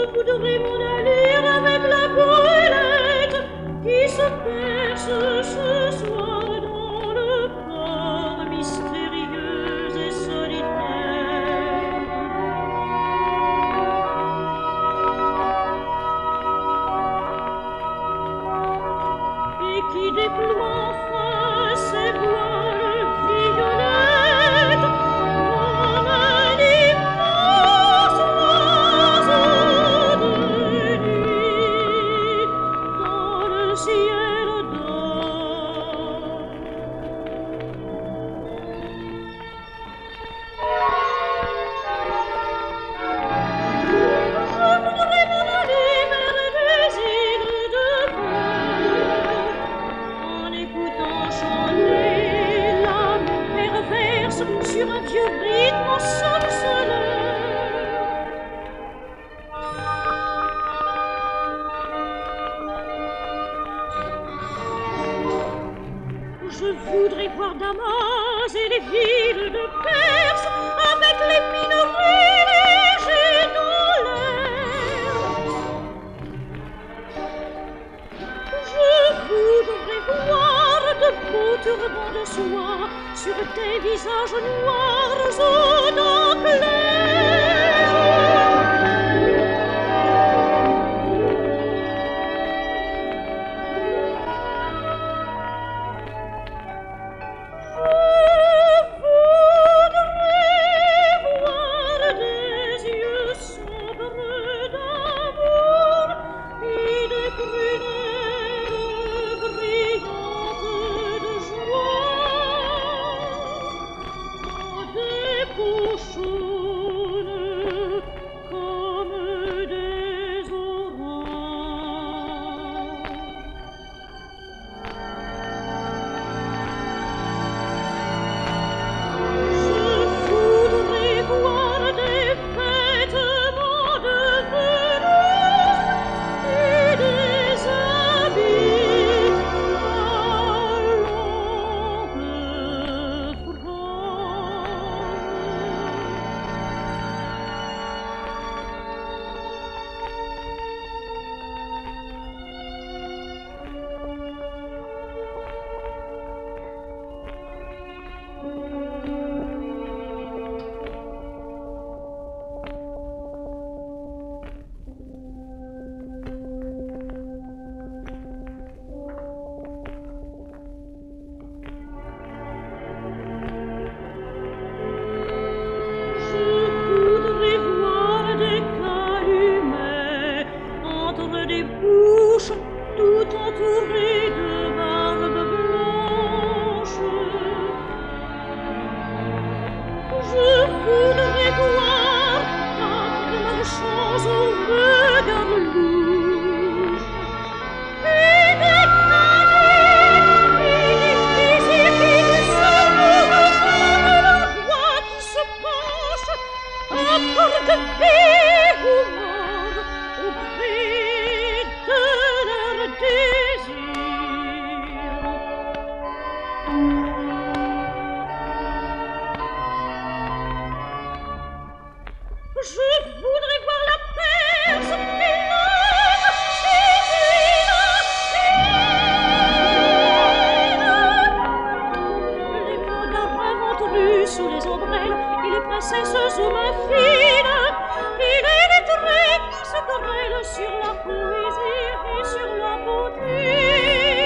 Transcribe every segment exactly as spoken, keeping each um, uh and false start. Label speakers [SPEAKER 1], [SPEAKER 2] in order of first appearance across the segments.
[SPEAKER 1] voudrais m'en aller avec la goélette qui se perce ce soir dans le port mystérieux et solitaire. Et qui déploie enfin ses voiles violettes comme un immense oiseau de nuit dans le ciel d'or. Je voudrais m'en aller vers des îles de fleurs, en écoutant chanter la perverse sur un vieux rythme ensorceleur. Je voudrais voir Damas et les villes de Perse avec les minarets légers dans l'air. Je voudrais voir de beaux turbans de soie sur des visages noirs aux dents claires. Je voudrais voir des yeux sombres d'amour et des prunelles brillantes de joie, des peaux chaudes comme des oranges. Je voudrais voir des vêtements de velours et des habits à longues franges. Je voudrais voir des calumets entre des bouches tout entourées de barbe blanche. Je voudrais voir tant de marchands au regard louche et des cadets et des plaisirs qui se mouvent comme la voix qui se penche à porte vie ou mort au gré de leur désir. Je voudrais voir la Perse et l'âme Céline, les mots d'Abraham ventrus sous les ombrelles et les princesses aux mains fines et les lettrés qui se querellent sur la poésie et sur la beauté.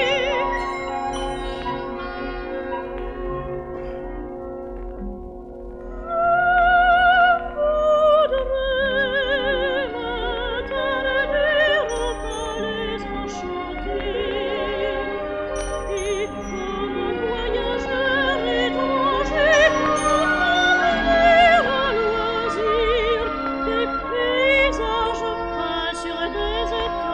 [SPEAKER 1] Je voudrais m'attarder aux palais enchantés et comme un voyageur étranger promener à loisir des paysages peints sur des étangs.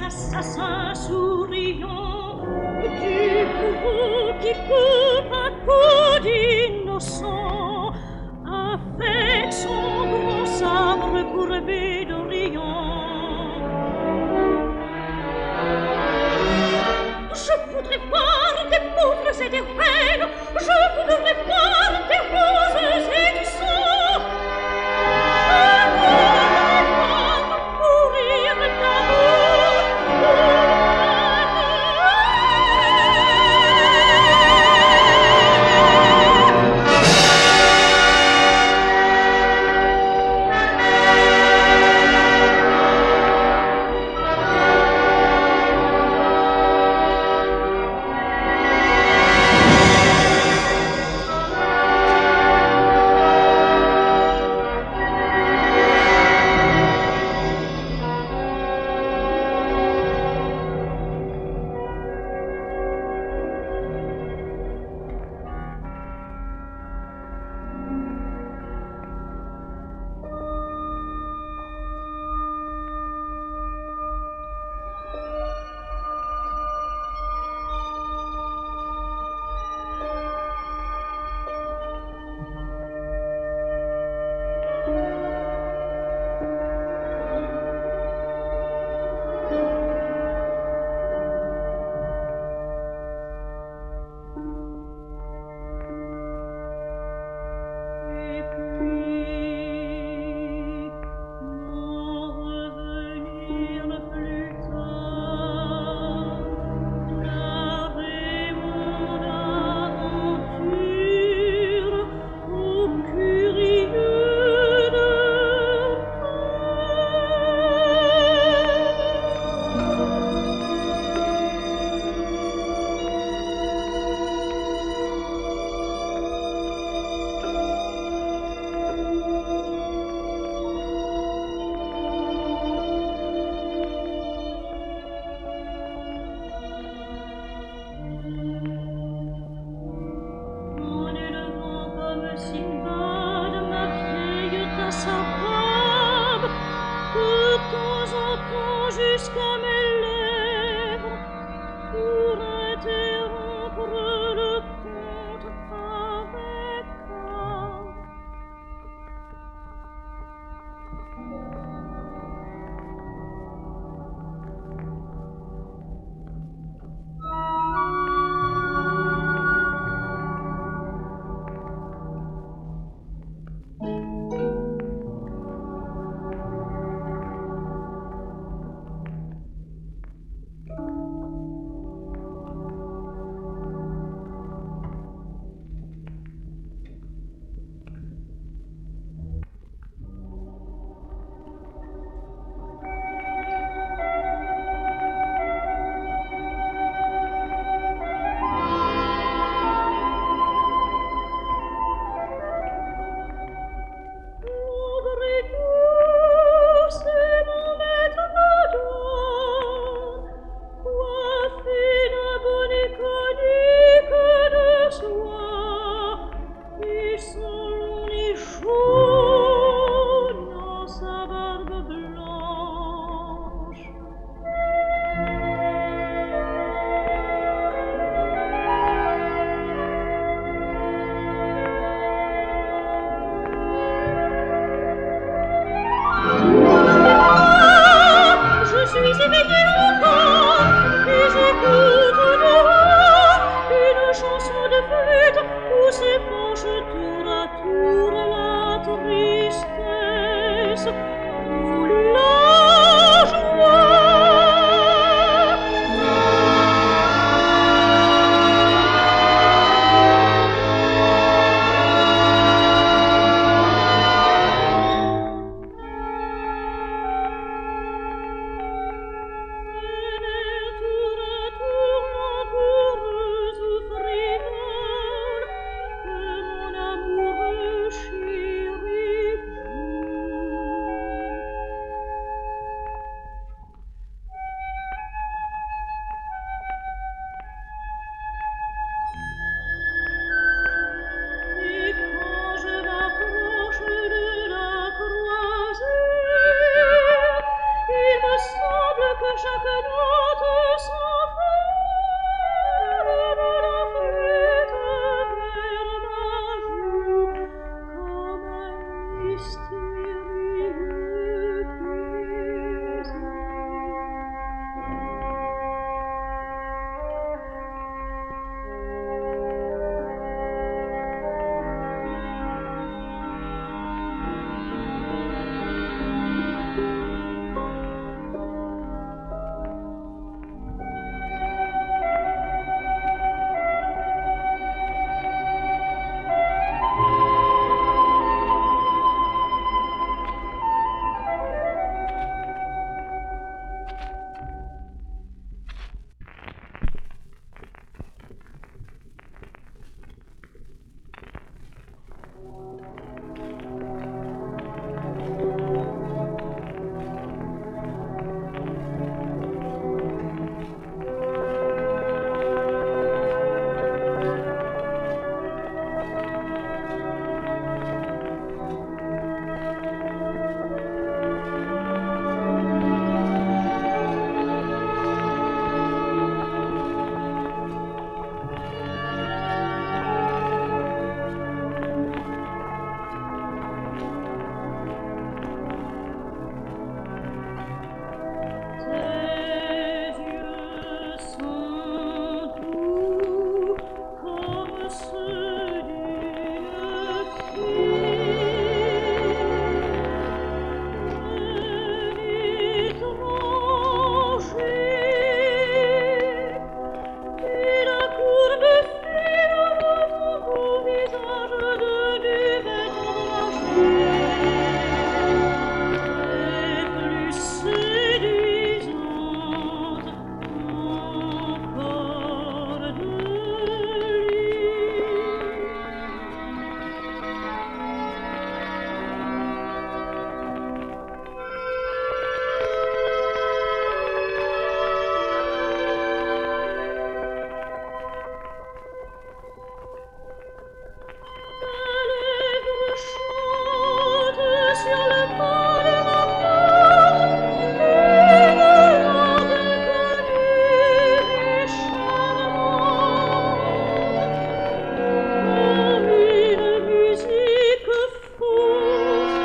[SPEAKER 1] assassin souriant, qui coupe, qui coupe un coup d'innocent, avec son grand sabre courbé d'Orient. Je voudrais voir des pauvres et des reines, je voudrais voir des roses et du sang. Je voudrais voir mourir d'amour, jusqu'à mes lèvres pour interrompre le conte avec âme. sur le pas de ma porte, une langue inconnue et charmante, comme une musique fausse.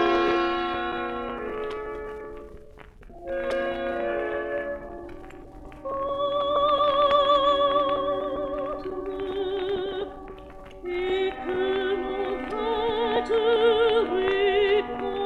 [SPEAKER 1] Et que mon ventre répond